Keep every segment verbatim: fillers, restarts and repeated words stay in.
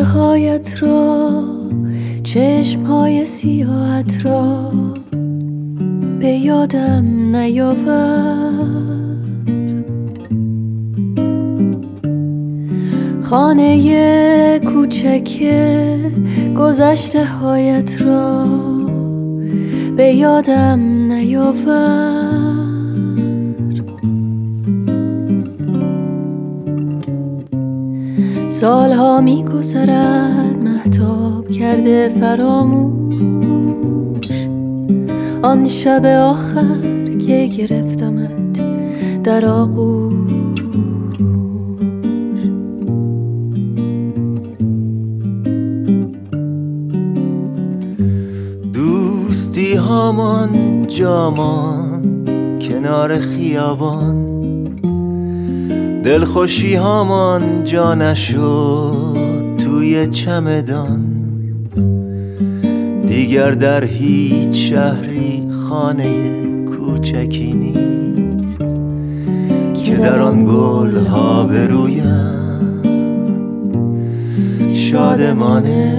هایت را، چشم های سیاحت را به یادم نیاور. خانه کوچک گذشته هایت را به یادم نیاور. سالها می گذرد مهتاب کرده فراموش آن شب آخر که گرفتمت در آغوش. دوستی هامان جامان کنار خیابان، دلخوشی هامان جا نشد توی چمدان. دیگر در هیچ شهری خانه کوچکی نیست که در آن گل ها برویم شادمانه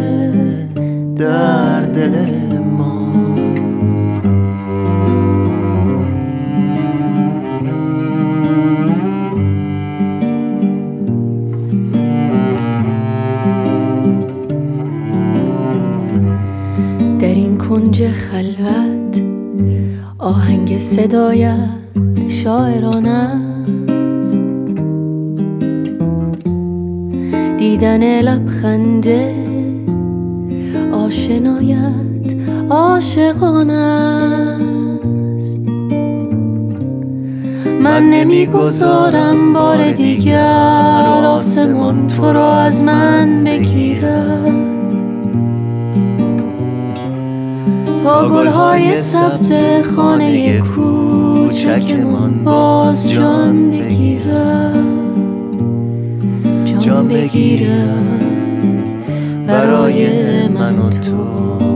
در دل ما. در این کنج خلوت آهنگ صدایت شاعرانه است، دیدن لبخند آشنایت عاشقانه است. من نمیگذارم بار دیگر آسمان تو را از من بگیرد، تا گلهای سبز خانه کوچکمان باز جان بگیرد، جان بگیرد برای من و تو.